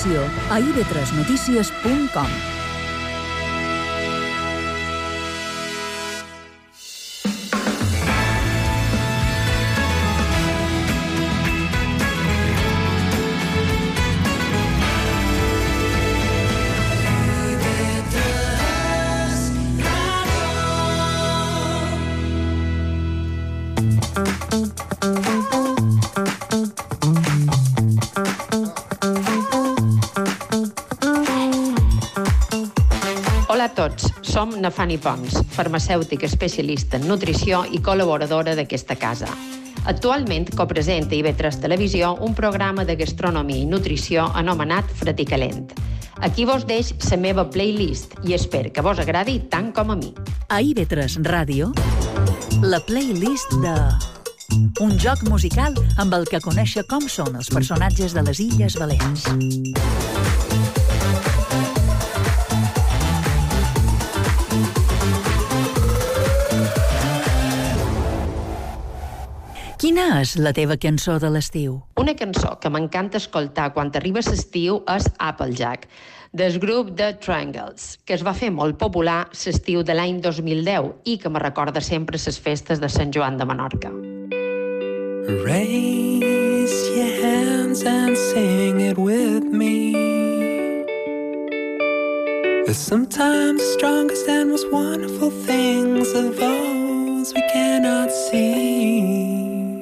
informació a ib3notícies.com. Hola a tots, som na Fanny Pons, farmacèutica especialista en nutrició i col·laboradora d'aquesta casa. Actualment copresenta a IB3 Televisió un programa de gastronomia i nutrició anomenat Freticalent. Aquí vos deix la meva playlist i espero que vos agradi tant com a mi. A IB3 Ràdio, la playlist de... un joc musical amb el que conèixer com són els personatges de les Illes Balears. Quina és la teva cançó de l'estiu? Una cançó que m'encanta escoltar quan arriba l'estiu és Applejack, del grup The Triangles, que es va fer molt popular l'estiu de l'any 2010 i que me recorda sempre les festes de Sant Joan de Menorca. Raise your hands and sing it with me. There's sometimes the strongest and most wonderful things are those we cannot see.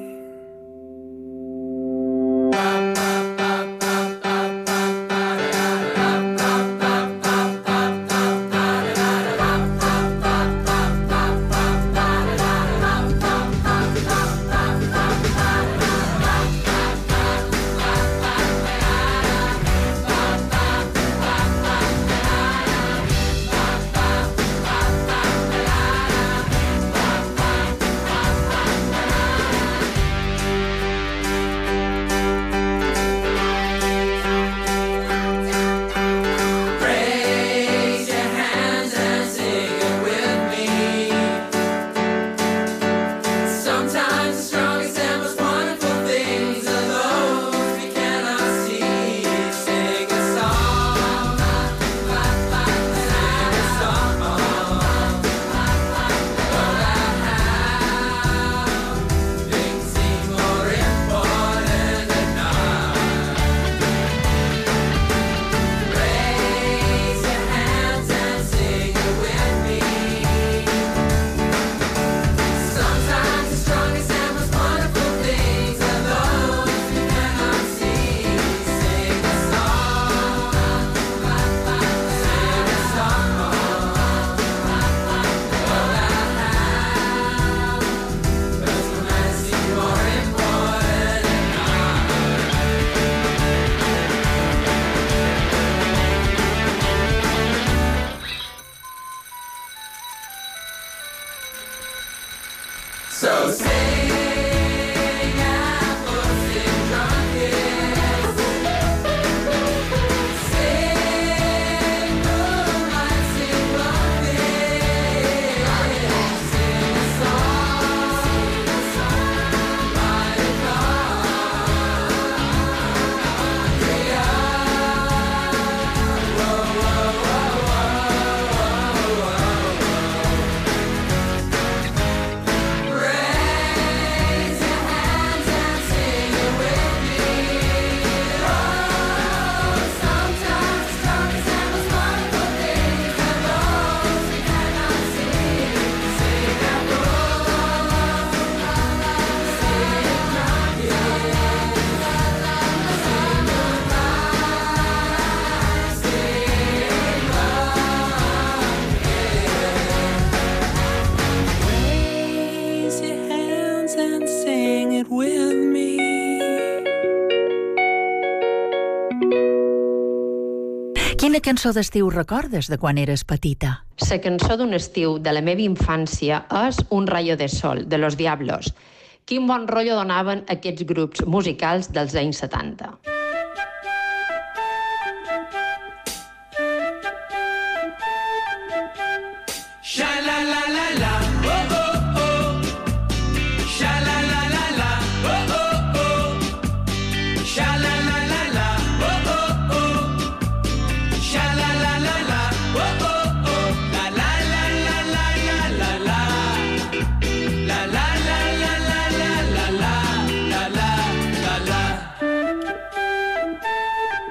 Quina cançó d'estiu recordes de quan eres petita? La cançó d'un estiu de la meva infància és Un rayo de sol, de Los Diablos. Quin bon rotllo donaven aquests grups musicals dels anys 70.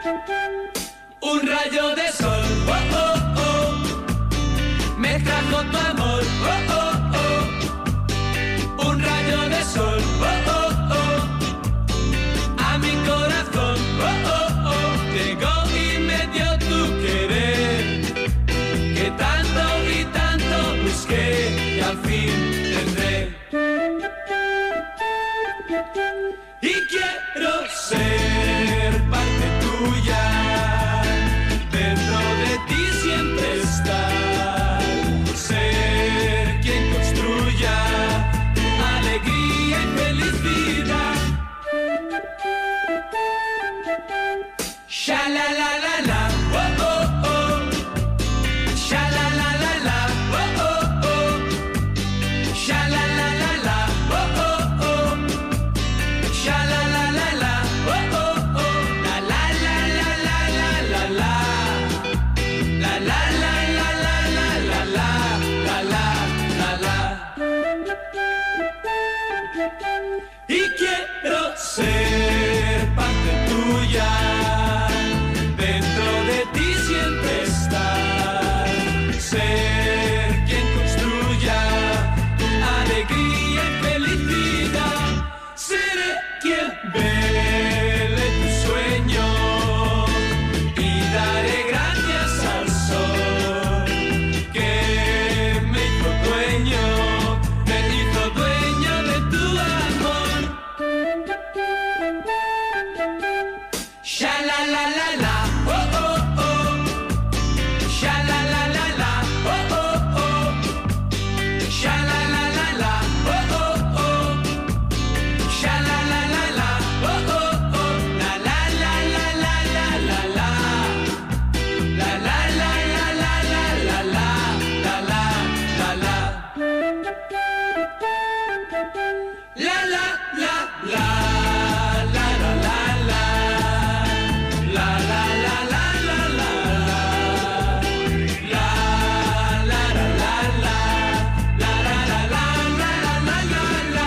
Un rayo de sol, oh, oh, oh, me trajo tu amor, oh, oh, oh. Un rayo de sol, oh, oh, oh, a mi corazón, oh, oh, oh. Llegó y me dio tu querer, que tanto y tanto busqué y al fin tendré. Y quiero ser parte tuya, dentro de ti siempre estar, ser quien construya tu alegría y felicidad. Sha la la la la, oh oh oh, sha la la la la, oh oh oh, sha la la la la, oh oh oh, sha la la la la, oh oh oh, la la la la la la la la, la la la la la la la la, la la la la. Y quiero ser parte tuya, dentro de ti siempre estar, ser quien construya tu alegría y felicidad. Seré quien vele tus sueños y daré gracias al sol que me hizo dueño de tu amor. Sha la la la la, oh oh oh, sha la la la la, oh oh oh, sha la la la la, oh oh oh, sha la la la la, oh oh oh, la la la la la la la la, la la la la la la la la, la la la la. La la la la, la la la la, la la la la la la, la la la la la, la la la la la la la.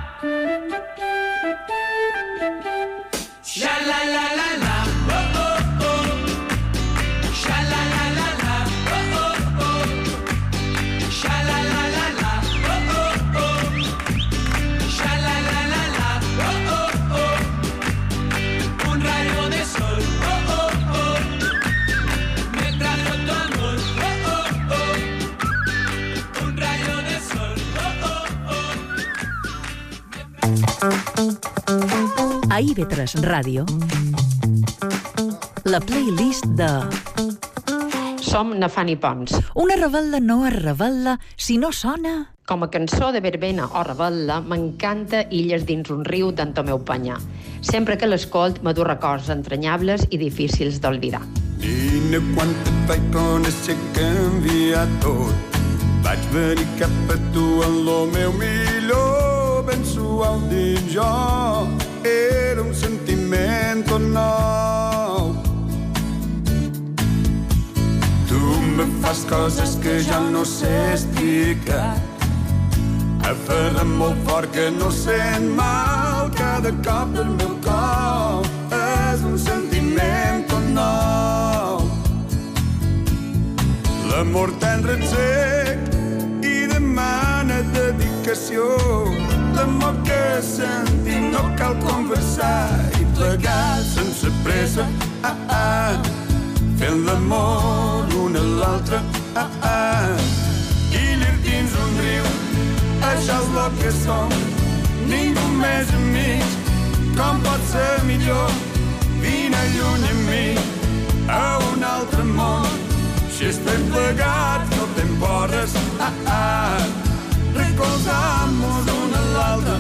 Sha la la la la, oh oh oh, sha la la la la, oh oh oh, sha la la la la, oh oh oh, sha la la la la, oh oh oh. Un rayo de sol, oh oh oh, me trajo tu amor, oh oh oh. Un rayo de sol, oh oh oh. A IB3 Ràdio, la playlist de Som na Fanny Pons. Una revetlla no es revetlla si no sona... Com a cançó de verbena o revetlla, m'encanta Illes dins un riu d'en Tomeu Panyà. Sempre que l'escolt m'adu records entranyables i difícils d'oblidar. Nina, quanta t'he conèixer canviar tot. Vaig venir cap a tu en lo meu millor, ben suau dins jo. Era un sentiment tot nou. Tu me fas coses que ja no sé explicar. Aferra molt fort que no sent mal. Cada cop del meu cor és un sentiment tot nou. L'amor tendre et sec i demana dedicació. L'amor que sentim no cal conversar i plegar sense pressa, fent l'amor un a l'altre, Illes dins un riu, això és lo que som. Ningú més amics, com pot ser millor? Vine lluny amb mi a un altre món. Si estem plegats no te'n porres, recolzam-nos un a l'altre,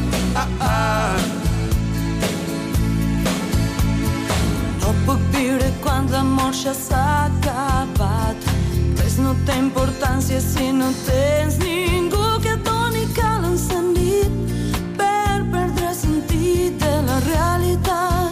No puc viure quan l'amor ja s'ha acabat. Res no té importància si no tens ningú que et doni cal encendit per perdre sentit de la realitat.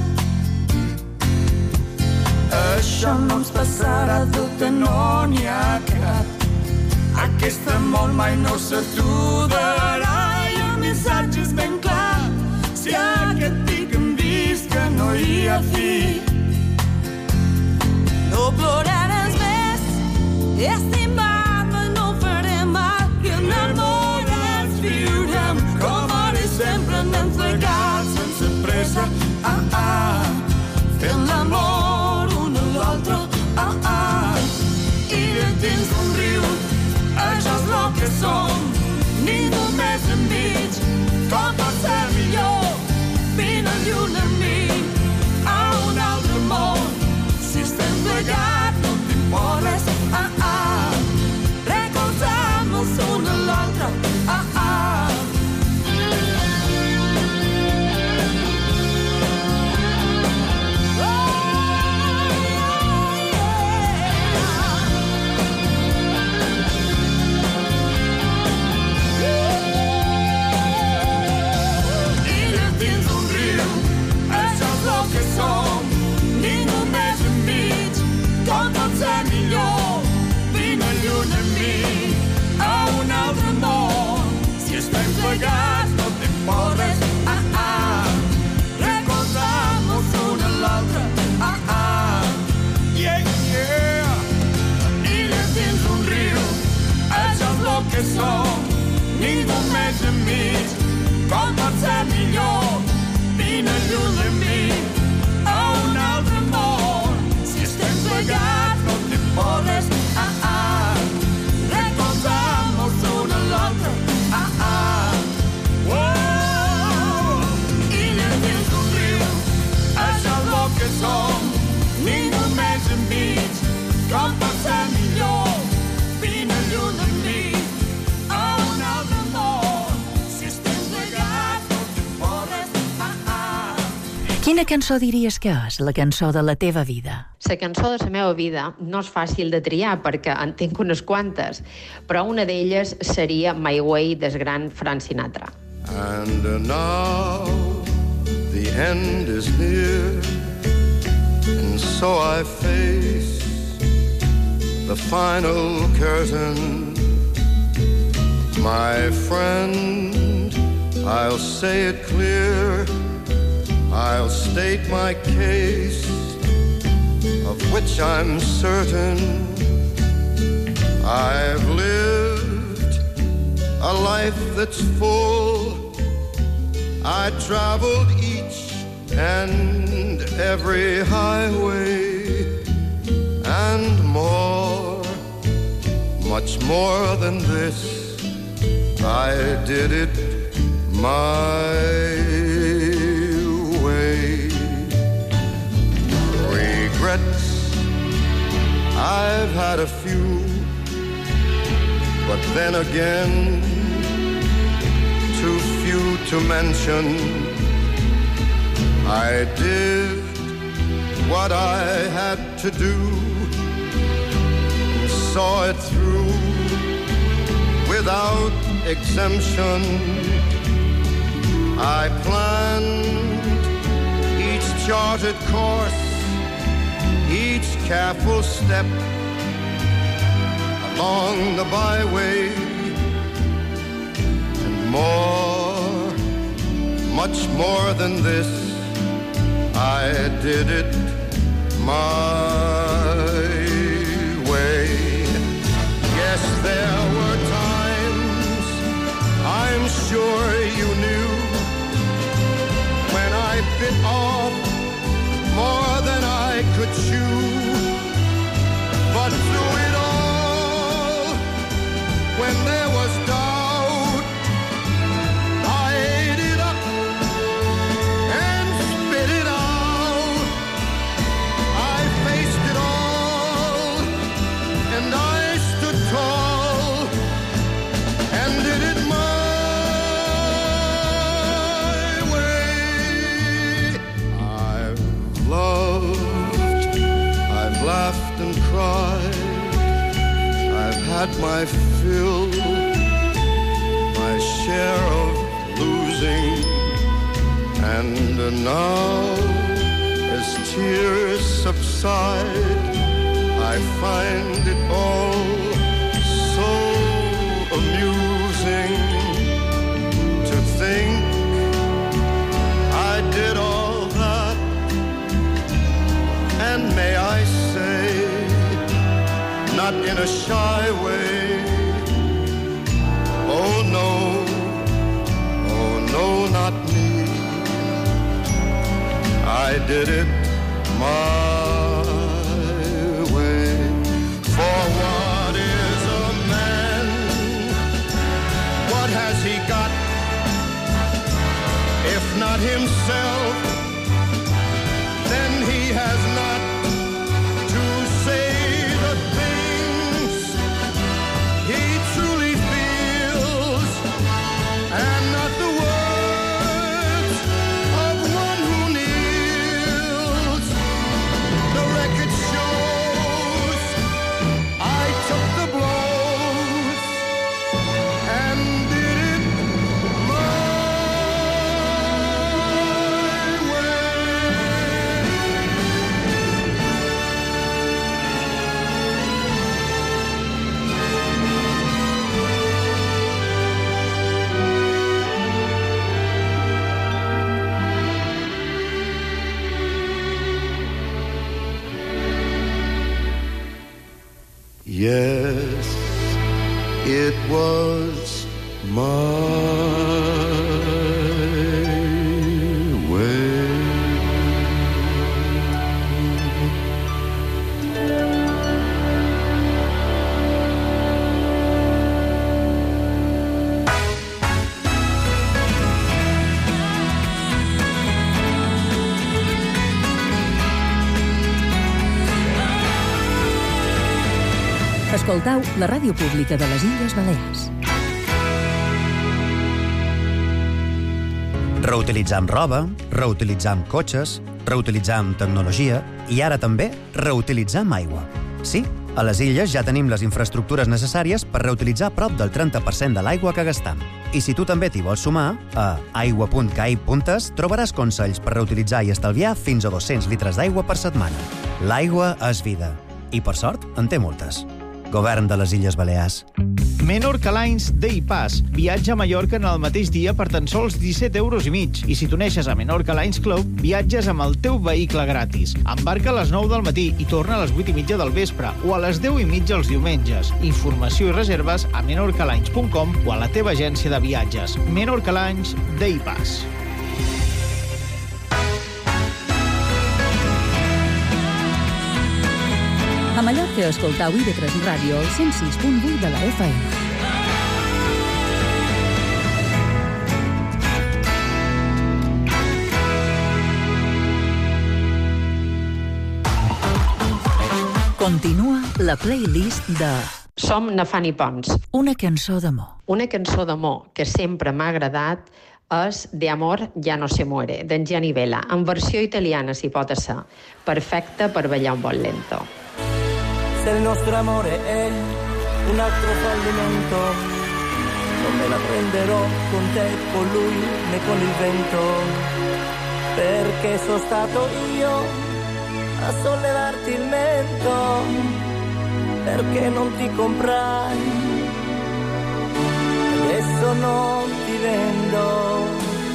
Això no ens passarà, dubte no n'hi ha cap. Aquest amor mai no s'aturarà i el missatge és ben clar. Si aquest pic hem vist que no hi ha fi, estimar-me no farem mal i enamorats viurem com ara i sempre anem plegats sense pressa, fent l'amor un a l'altre, i dins d'un riu, això és el que som, ningú més enmig, com pot ser millor, vine lluny amb mi, a un altre món, si estem plegats no t'importes, recolzem-nos un a l'altre, que som, ningú més enmig, com pot ser millor, vine lluny amb mi, a un altre món, si estem plegats no t'importes, recolzem-nos un a l'altre, yeah, yeah, illes dins un riu, això és el que som, ningú més enmig, com pot ser millor, vine lluny amb mi, a un altre món, si estem plegats no t'importes, recolzem-nos un a l'altre, illes dins d'un riu, això és el que som, ningú més enmig, com pot ser millor, vine lluny amb mi, a un altre món, si estem plegats no t'importes, Quina cançó diries que és la cançó de la teva vida? La cançó de la meva vida no és fàcil de triar perquè en tinc unes quantes, però una d'elles seria My Way del gran Frank Sinatra. And now the end is near, and so I face the final curtain. My friend, I'll say it clear, I'll state my case, of which I'm certain. I've lived a life that's full. I traveled each and every highway, and more, much more than this, I did it my way. Regrets, I've had a few, but then again, too few to mention. I did what I had to do, and saw it through without exemption. I planned each charted course, each careful step along the byway, and more, much more than this, I did it my way. Yes, there were times, I'm sure you knew, when I bit off more than I could chew. But through it all, when there was doubt, I ate it up and spit it out. I faced it all, and I stood tall and did it my way. I've loved, I've laughed and cried, I've had my fill, my share of losing, and now, as tears subside, I find it all so amusing to think I did all that, and may I say, not not in a shy way. Oh no, not me. I did it my way. For what is a man? What has he got? If not himself, then he has not to say the things he truly feels, and not the words of one who kneels. The record shows I took the blows and did it my way. Yes, it was my way. Escoltau la ràdio pública de les Illes Balears. Reutilitzam roba, reutilitzam cotxes, reutilitzam tecnologia i ara també reutilitzam aigua. Sí, a les illes ja tenim les infraestructures necessàries per reutilitzar prop del 30% de l'aigua que gastam. I si tu també t'hi vols sumar, a aigua.cai.es trobaràs consells per reutilitzar i estalviar fins a 200 litres d'aigua per setmana. L'aigua és vida. I, per sort, en té moltes. Govern de les Illes Balears. Menorca Lines Day Pass. Viatge a Mallorca en el mateix dia per tan sols 17,5 euros. I si t'uneixes a Menorca Lines Club, viatges amb el teu vehicle gratis. Embarca a les 9 del matí i torna a les 8:30 del vespre o a les 10:30 els diumenges. Informació i reserves a menorcalines.com o a la teva agència de viatges. Menorca Lines Day Pass. A Mallorca escoltau IB3 Ràdio al 106.8 de la FM. Continua la playlist de Som Nafani Pons. Una cançó d'amor. Una cançó d'amor que sempre m'ha agradat és De amor ya no se muere, d'en Gianni Vela, en versió italiana, si pot ser. Perfecta per ballar un bon lento. Se il nostro amore è un altro fallimento, non me la prenderò con te, con lui, né con il vento, perché sono stato io a sollevarti il mento, perché non ti comprai, adesso non ti vendo.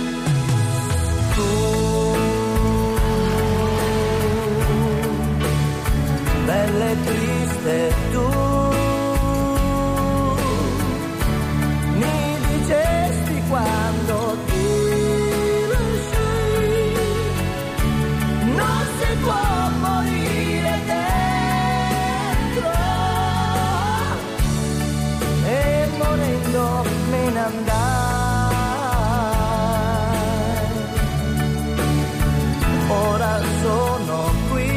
Bella e triste tu mi dicesti quando ti lasciai, non si può morire dentro, e morendo me ne andai. Ora sono qui,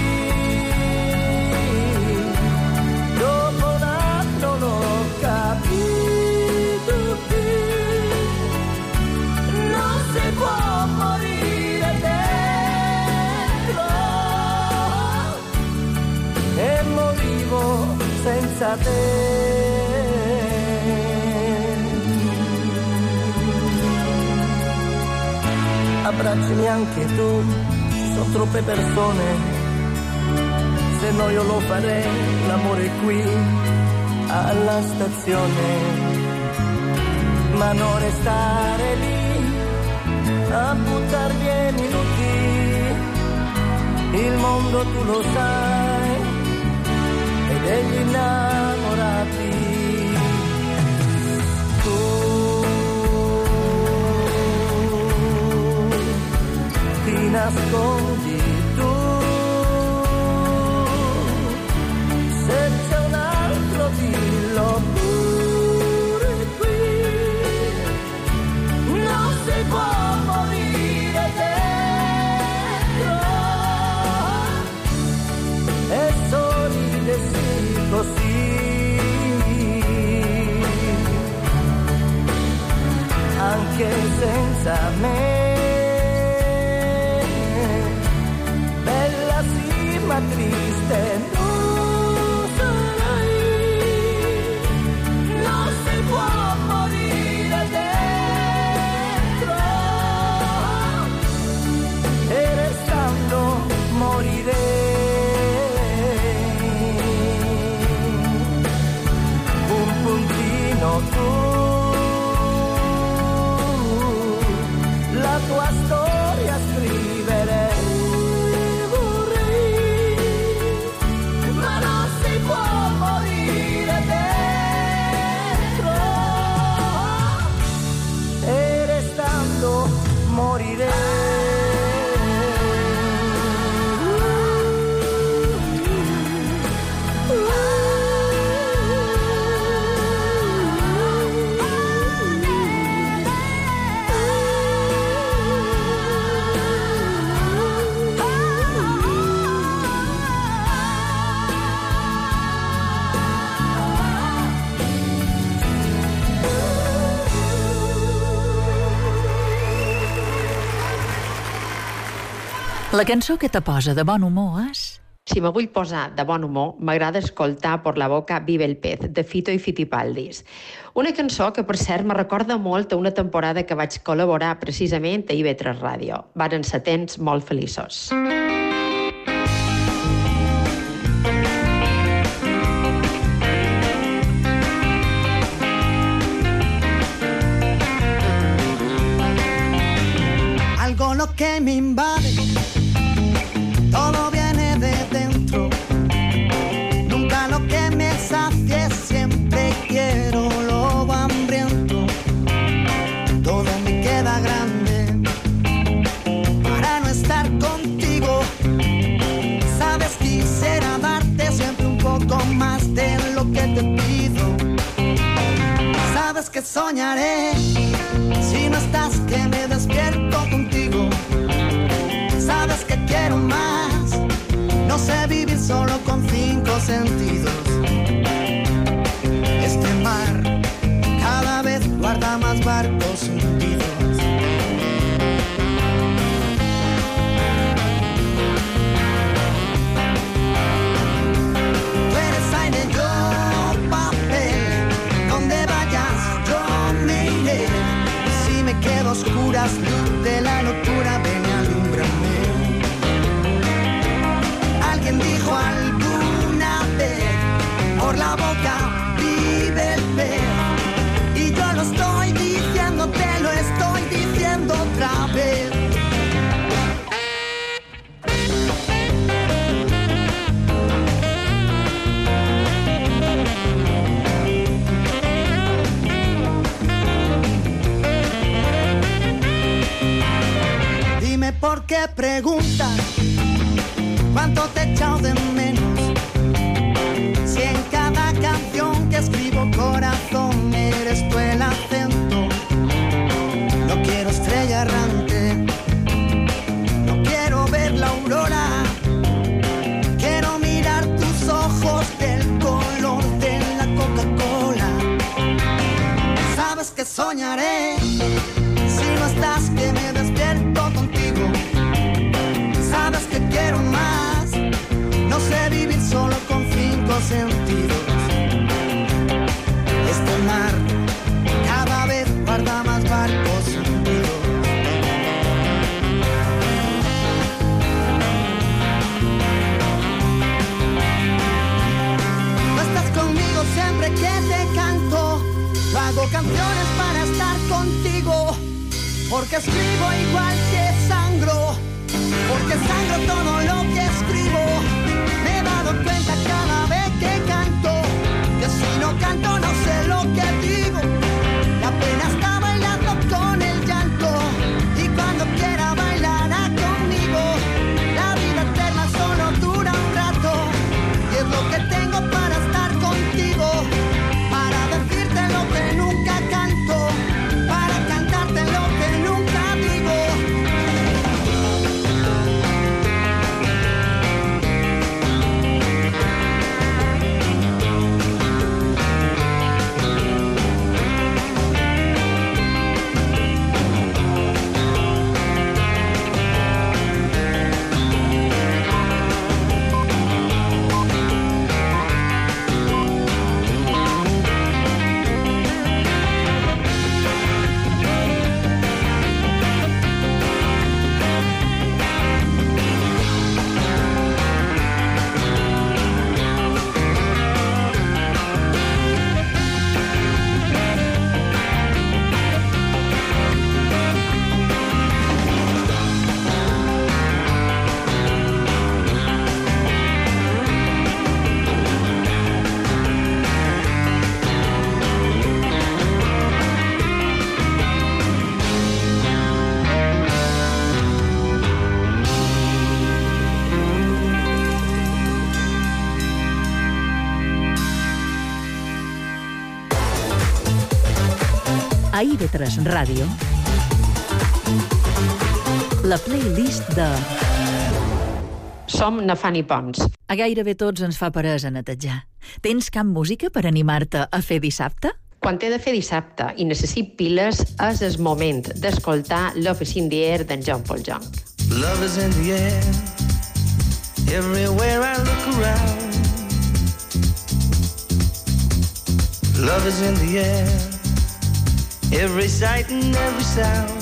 senza te. Abbracciami anche tu, ci sono troppe persone, se no io lo farei, l'amore qui alla stazione, ma non restare lì a buttar via i minuti, il mondo tu lo sai, ed degli innamorati. Tu ti nascondi, tu se c'è un altro dillo pure qui, non si può morire dentro. E sorride sì così, anche senza me. Bella sì ma triste non sarai, non si può morire dentro, e restando morirei. Un puntino tu, la tua storia scriverei, vorrei, ma non si può morire dentro, e restando morirei. La cançó que te posa de bon humor és... Si me vull posar de bon humor, m'agrada escoltar Por la boca vive el pez, de Fito i Fitipaldis. Una cançó que, per cert, me recorda molt a una temporada que vaig col·laborar precisament a IB3 Ràdio. Varen ser temps molt feliços. Algo lo que me invade, todo viene de dentro. Nunca lo que me sacie, siempre quiero lo hambriento. Todo me queda grande para no estar contigo. Sabes, quisiera darte siempre un poco más de lo que te pido. Sabes que soñaré si no estás, que me despierto contigo. Sabes que quiero más, no sé vivir solo con 5 sentidos. Este mar cada vez guarda más barcos hundidos. Tú eres aire, yo papel, donde vayas yo me iré. Y si me quedo a oscuras, luz de la locura, ven y alúmbrame. Alguien dijo alguna vez, por la boca vive el pez. Y yo lo estoy diciendo, te lo estoy diciendo otra vez. Dime por qué preguntas cuánto te he echado de menos. Si en cada canción que escribo, corazón, eres tú el acento. No quiero estrella errante, no quiero ver la aurora. Quiero mirar tus ojos del color de la Coca-Cola. Sabes que soñaré si no estás, que me despierto contigo. Sabes que quiero más, no sé vivir solo con 5 sentidos. Este mar cada vez guarda más barcos hundidos. No estás conmigo siempre que te canto. Yo hago canciones para estar contigo, porque escribo igual que sangro, porque sangro todo lo que escribo. Me he dado cuenta cada vez que canto A IB3 Ràdio, la playlist de... Som na Fanny Pons. A gairebé tots ens fa peresa netejar. Tens cap música per animar-te a fer dissabte? Quan he de fer dissabte i necessito piles, és el moment d'escoltar Love is in the Air d'en John Paul Young. Love is in the air, everywhere I look around. Love is in the air, every sight and every sound.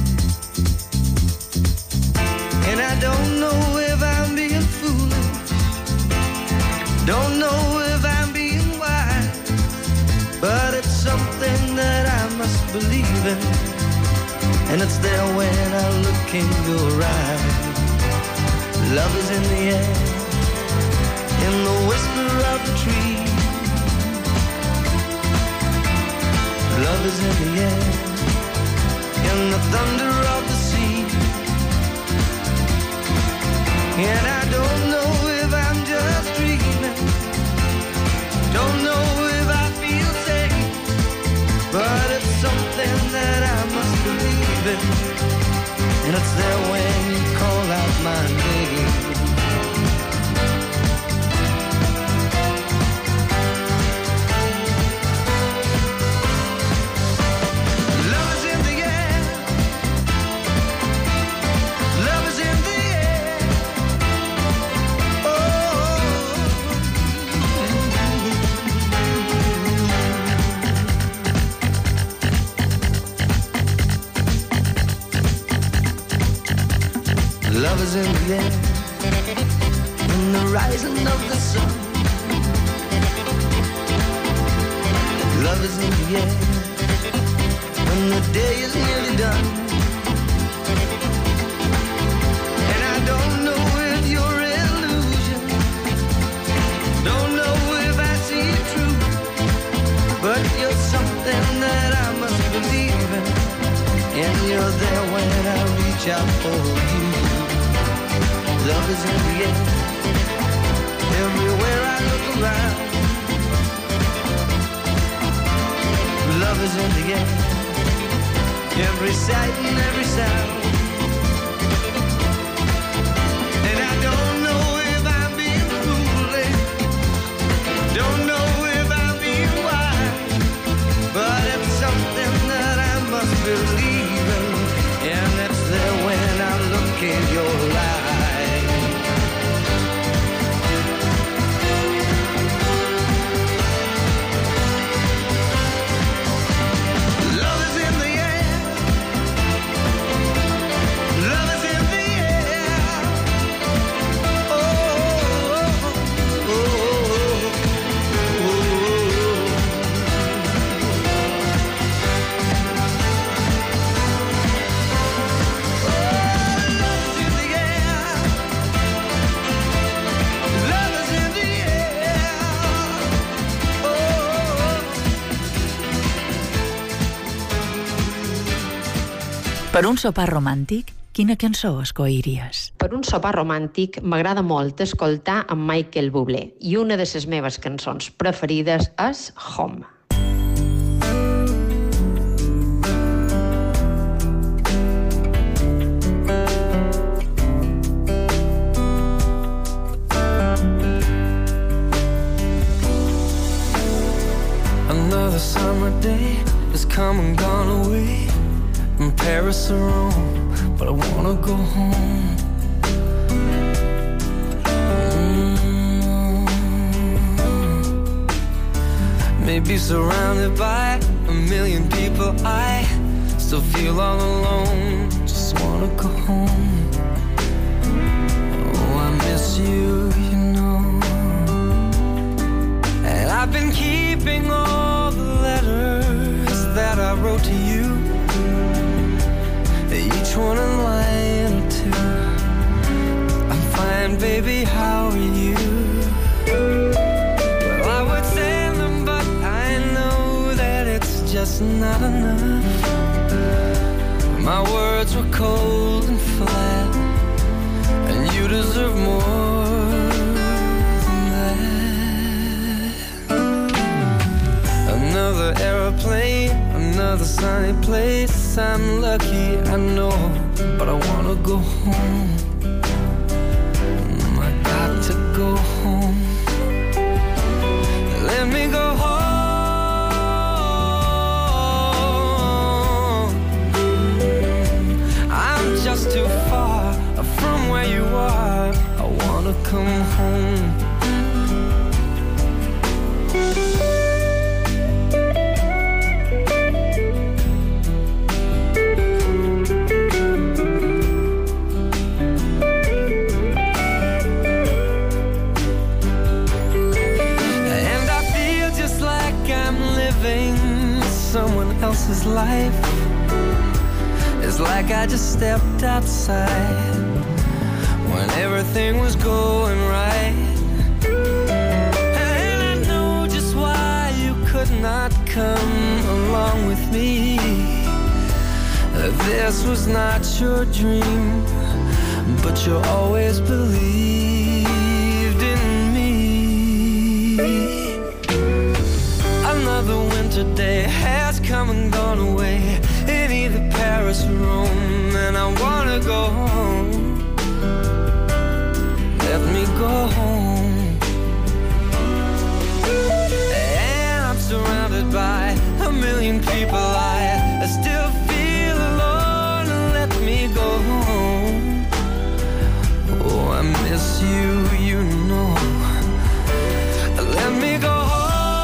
And I don't know if I'm being foolish, don't know if I'm being wise, but it's something that I must believe in, and it's there when I look in your eyes. Love is in the air, in the whisper of the tree. Love is in the air, in the thunder of the sea. And I don't know if I'm just dreaming, don't know if I feel safe, but it's something that I must believe in, and it's there when you call out my name. Love is in the air, in the rising of the sun. Love is in the air, when the day is nearly done. And I don't know if you're illusion, don't know if I see it true, but you're something that I must believe in, and you're there when I reach out for you. Love is in the air, everywhere I look around. Love is in the air, every sight and every sound. And I don't know if I'm being foolish, don't know if I'm being wise, but it's something that I must believe in, and it's there when I look in your eyes. Per un sopar romàntic, quina cançó escolliries? Per un sopar romàntic m'agrada molt escoltar en Michael Bublé, i una de les meves cançons preferides és Home. Another summer day has come and gone away from Paris or Rome, but I wanna go home. Maybe surrounded by a million people, I still feel all alone. Just wanna go home. Oh, I miss you, you know. And I've been keeping all the letters that I wrote to you, each one in line or two. I'm fine, baby, how are you? Well, I would send them, but I know that it's just not enough. My words were cold and flat, and you deserve more than that. Another aeroplane, another sunny place. I'm lucky, I know, but I wanna go home. I got to go home. Let me go home. I'm just too far from where you are. I wanna come home. Someone else's life. It's like I just stepped outside when everything was going right. And I know just why you could not come along with me. This was not your dream, but you always believed in me. Another winter day has come and gone away in either Paris or Rome, and I wanna go home. Let me go home. And I'm surrounded by a million people. I still feel alone. Let me go home. Oh, I miss you, you know. Let me go home.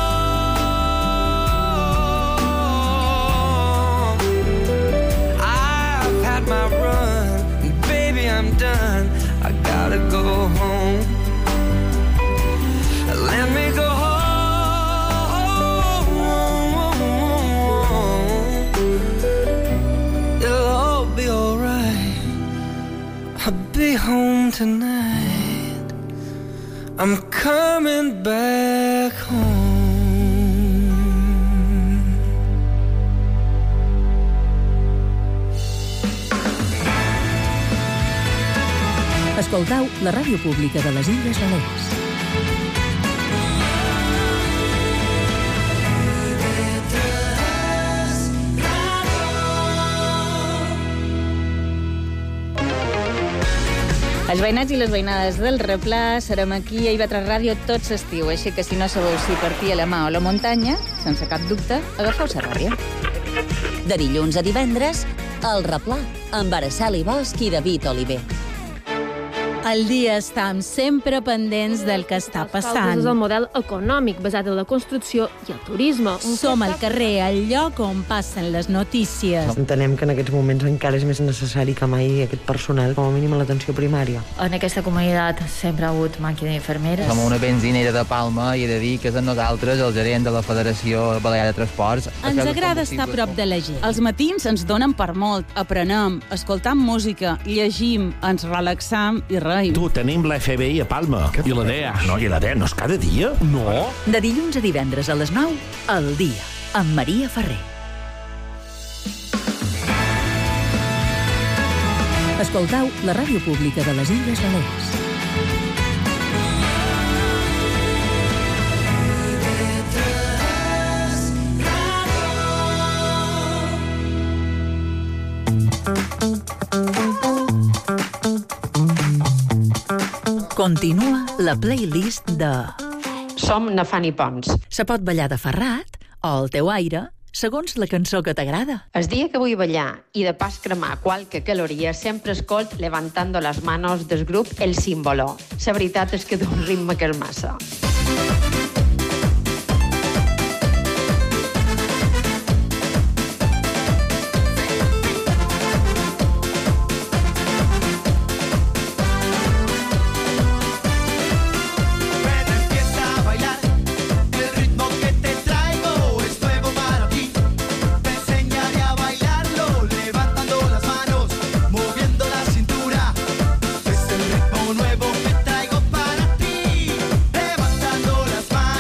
My run, baby, I'm done. I gotta go home. Let me go home. It'll all be alright. I'll be home tonight. I'm coming back home. Escoltau la ràdio pública de les Illes Balears. Els veïnats i les veïnades del Replà serem aquí a IB3 Ràdio tot l'estiu, així que si no sabeu si partir a la mà o a la muntanya, sense cap dubte, agafeu la ràdio. De dilluns a divendres, al Replà, amb Araceli Bosch i David Oliver. Al dia estem sempre pendents del que està passant. És el model econòmic basat en la construcció i el turisme. Som al carrer, al lloc on passen les notícies. Entenem que en aquests moments encara és més necessari que mai aquest personal, com a mínim a l'atenció primària. En aquesta comunitat sempre ha hagut màquina d'infermeres. Som una benzinera de Palma i he de dir que és amb nosaltres el gerent de la Federació Balear de Transports. Ens agrada estar a prop de la gent. Els matins ens donen per molt, aprenem, escoltam música, llegim, ens relaxam i reim. Tu, tenim la FBI a Palma. I la DEA. No, i la DEA no és cada dia? No. De dilluns a divendres a les 9, al dia, amb Maria Ferrer. Escoltau la ràdio pública de les Illes Balears. Continua la playlist de... Som Nafani Pons. Se pot ballar de ferrat o al teu aire, segons la cançó que t'agrada. El dia que vull ballar i de pas cremar qualque caloria, sempre escolt Levantando las manos del grup El Símbolo. La veritat és que d'un ritme que és massa. Nuevo que traigo para ti, levantando las manos.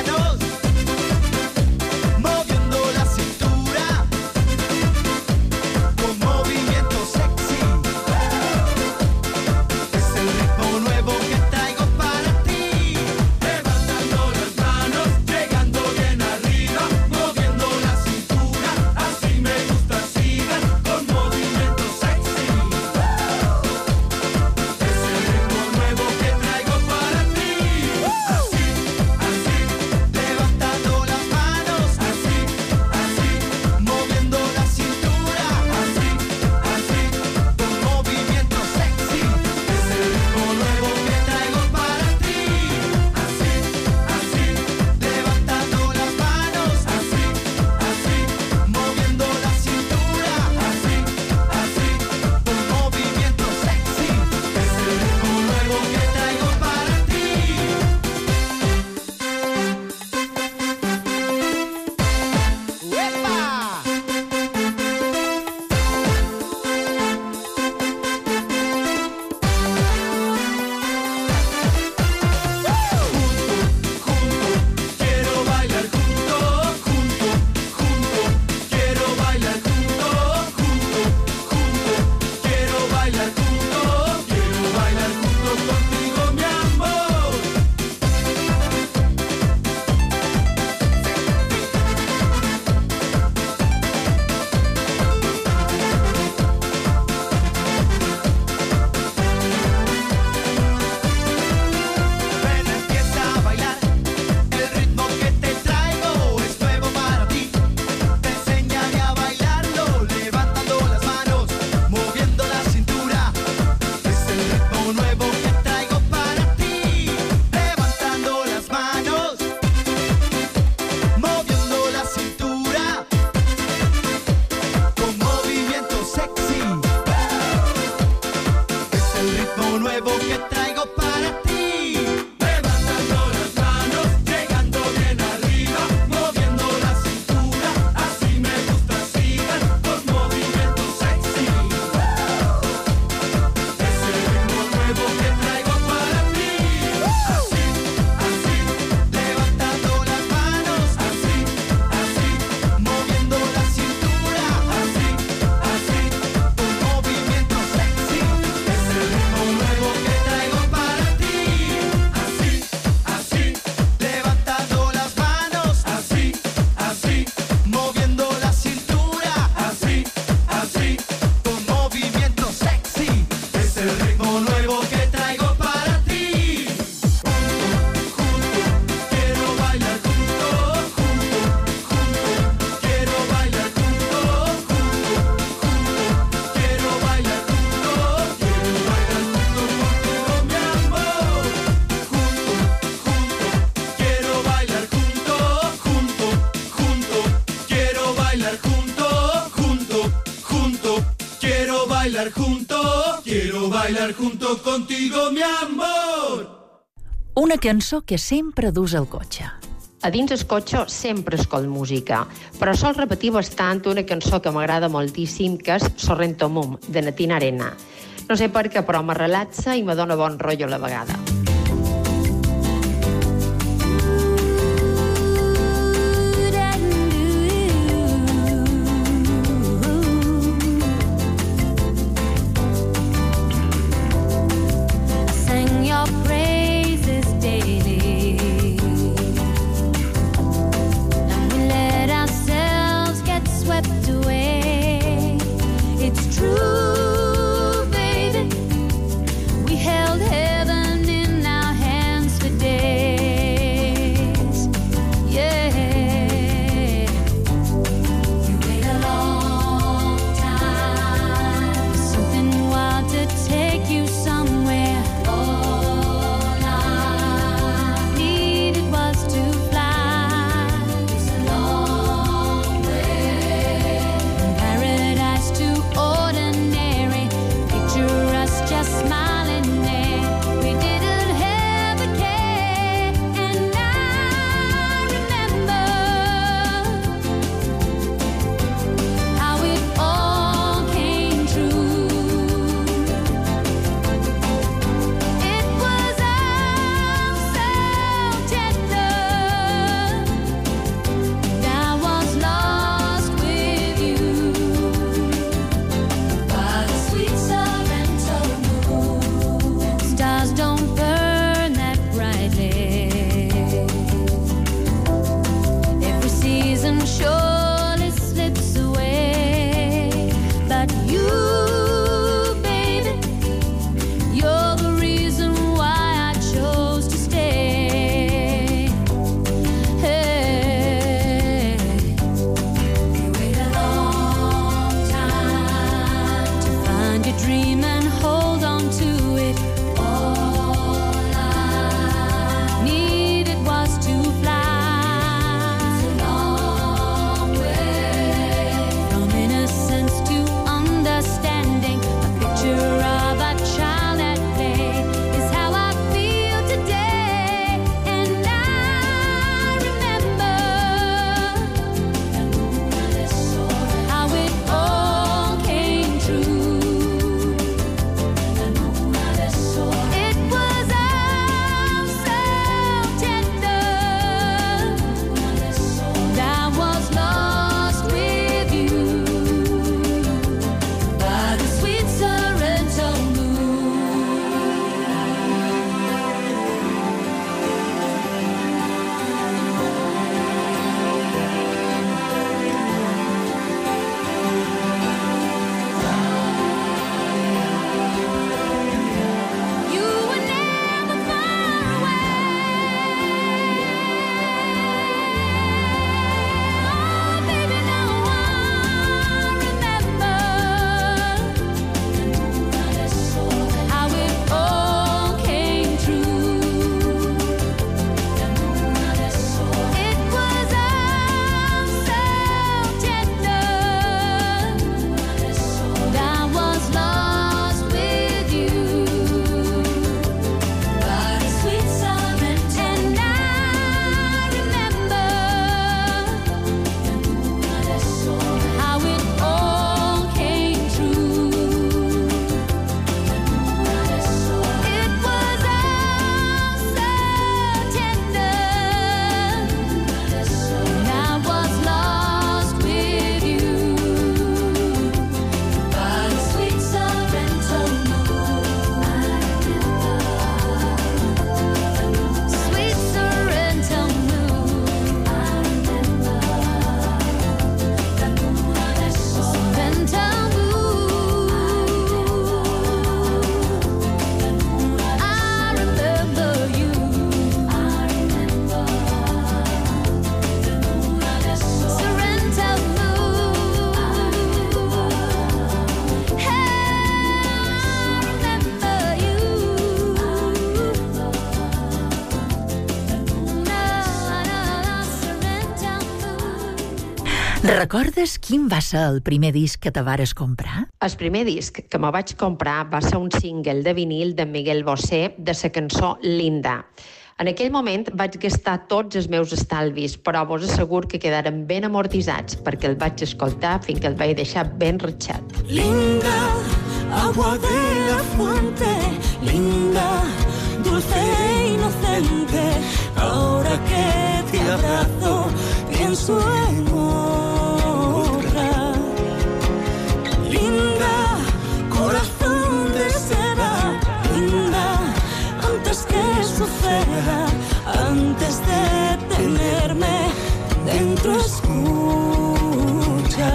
bailar junto contigo, mi amor. Una cançó que sempre dus al cotxe. A dins el cotxe sempre escolt música, però sol repetir bastant una cançó que m'agrada moltíssim, que és Sorrento Mum, de Natina Arena. No sé per què, però me relaxa i me dona bon rotllo a la vegada. True, baby, we held heaven in Recordes quin va ser el primer disc que te vares comprar? El primer disc que me vaig comprar va ser un single de vinil de Miguel Bosé de la cançó Linda. En aquell moment vaig gastar tots els meus estalvis, però vos asseguro que quedaren ben amortitzats perquè el vaig escoltar fins que el vaig deixar ben ratxat. Linda, agua de la fuente, linda, dulce e inocente, ahora que te abrazo, pienso en otra. Linda, corazón de seda, linda, antes que suceda, antes de tenerme dentro, escucha.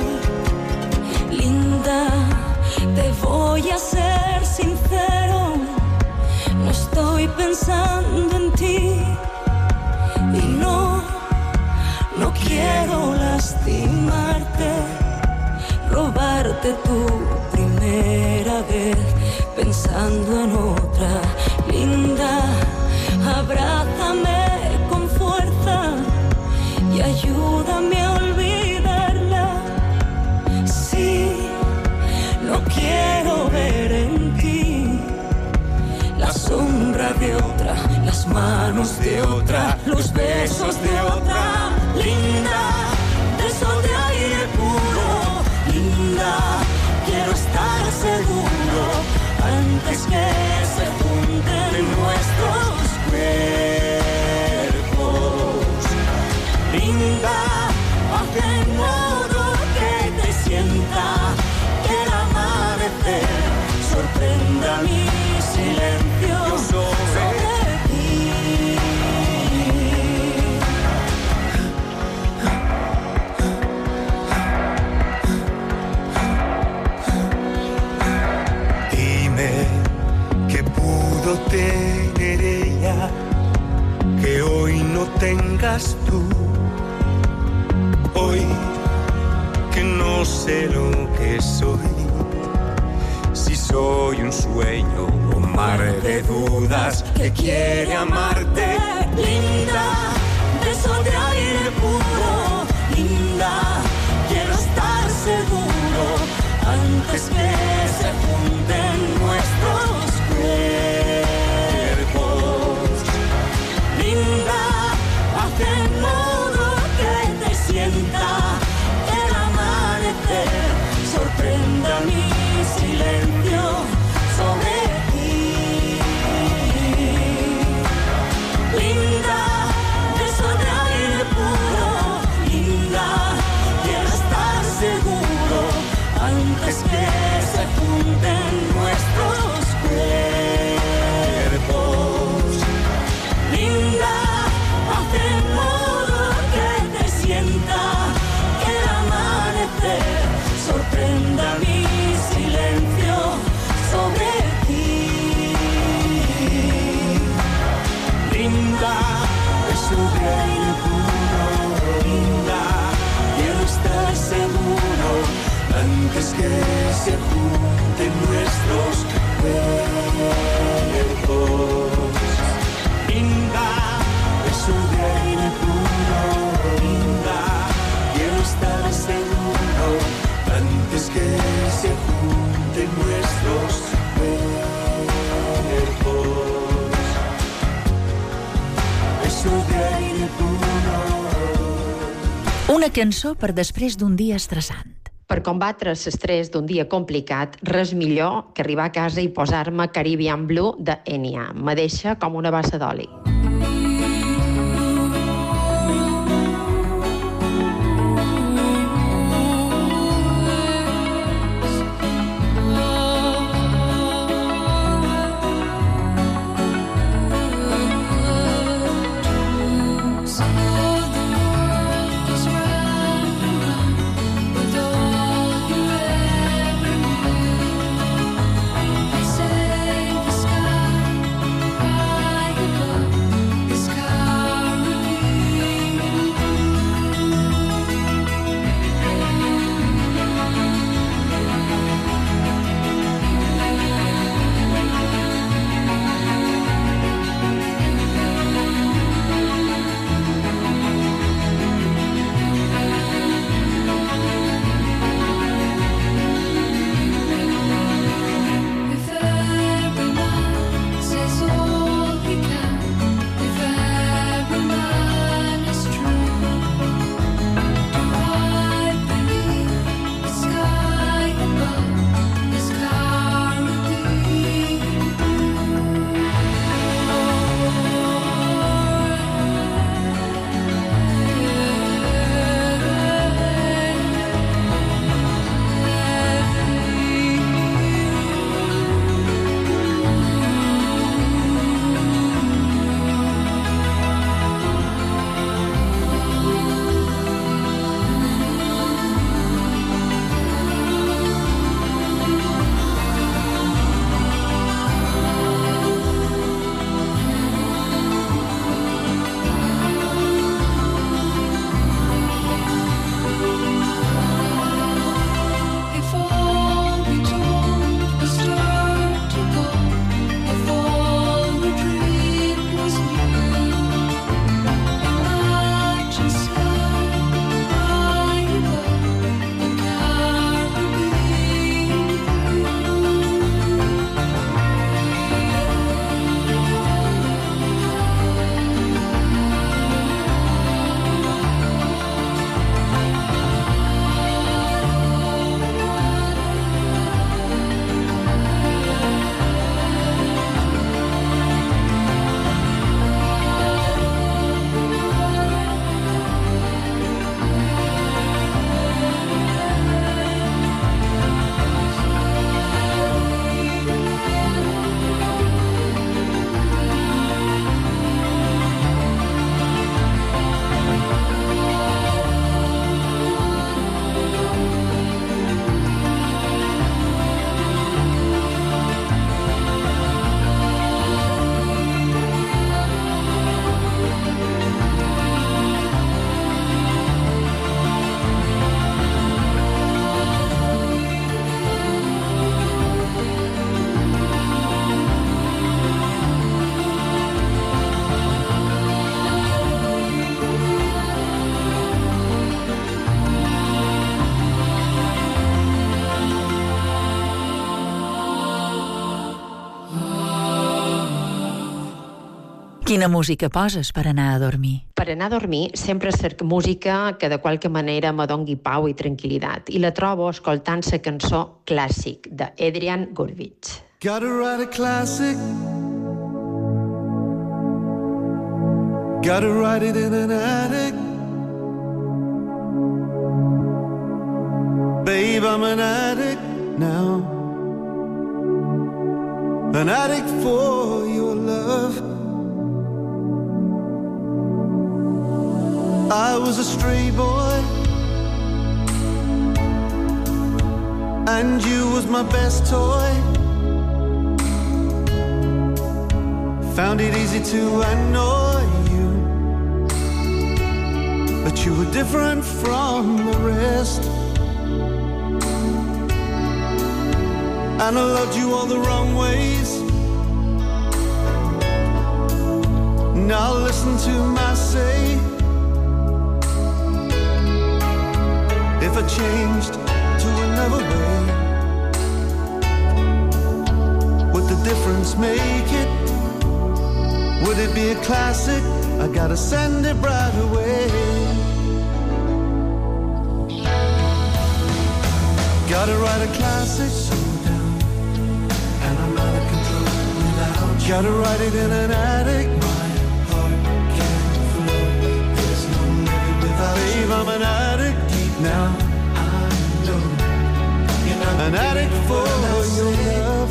Linda, te voy a ser sincero, no estoy pensando en ti y no quiero lastimarte, robarte tu primera vez pensando en otra. Linda, abrázame con fuerza y ayúdame a olvidarla. Sí, no quiero ver en ti la sombra de otra, las manos de otra, los besos de otra. Linda, beso de aire puro, linda, quiero estar seguro antes que se junten nuestros cuerpos. Linda, haz de modo que te sienta que el amanecer sorprenda mi silencio sobre ti. Dime qué pudo tener ella que hoy no tengas tú. Hoy que no sé lo que soy, si soy un sueño o mar de dudas que quiere amarte. Linda, beso de aire puro, linda, quiero estar seguro antes que se junten nuestros cuerpos. Linda, haz de modo que te sienta que el amanecer sorprenda mi silencio sobre ti. Linda, beso de aire puro, linda, quiero estar seguro antes que se junten nuestros cuerpos. Linda, haz de modo que te sienta que el amanecer sorprenda mi silencio sobre ti. Linda, beso de aire puro, linda, quiero estar seguro antes que se junten nuestros cuerpos. Linda, beso de aire puro, linda, quiero estar seguro antes que se junten nuestros cuerpos. Beso de aire puro. Una cançó per després d'un dia estressant. Per combatre l'estrès d'un dia complicat, res millor que arribar a casa i posar-me Caribbean Blue de Enya. Me deixa com una bassa d'oli. Say the sky, high above. Quina música poses per anar a dormir? Per anar a dormir sempre cerc música que de qualque manera me dongui pau i tranquil·litat, i la trobo escoltant la cançó Clàssic de Adrian Gurvitch. Gotta write a classic. Gotta write it in an attic. Babe, I'm an addict now. An addict for your love. I was a stray boy, and you was my best toy. Found it easy to annoy you, but you were different from the rest. And I loved you all the wrong ways. Now listen to my say. If I changed to another way, would the difference make it? Would it be a classic? I gotta send it right away. Gotta write a classic, and I'm out of control without you. Gotta write it in an attic. My heart can't flow. There's no living without you. Babe, I'm an addict deep now. I know you're not an addict for your love.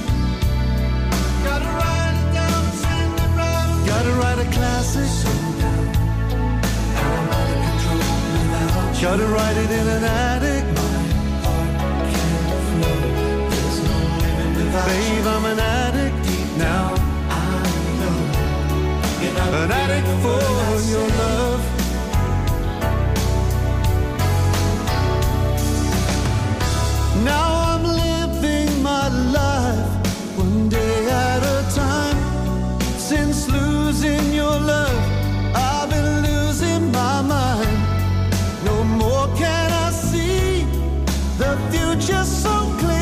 Gotta write it down, send it right away. Gotta write a classic, and I'm out of control without you. Gotta write it in an attic. Babe, I'm an addict deep now. I know you're not an addict for your love. Now I'm living my life one day at a time. Since losing your love, I've been losing my mind. No more can I see the future so clear.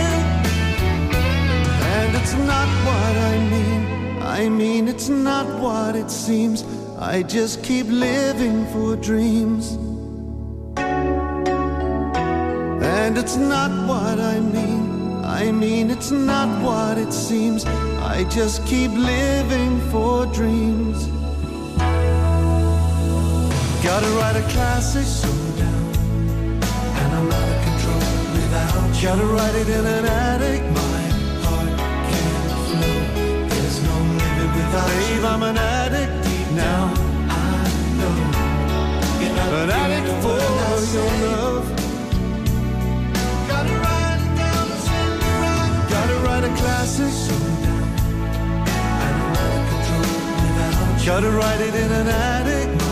It's not what I mean it's not what it seems. I just keep living for dreams. And it's not what I mean it's not what it seems. I just keep living for dreams. Gotta write a classic, and I'm out of control without you. Gotta write it in an attic. Babe, I'm an addict deep now. I know you're not an addict for your love. Gotta write it down, send it right. Gotta write a classic, and I'm out of control without you. Gotta write it in an attic.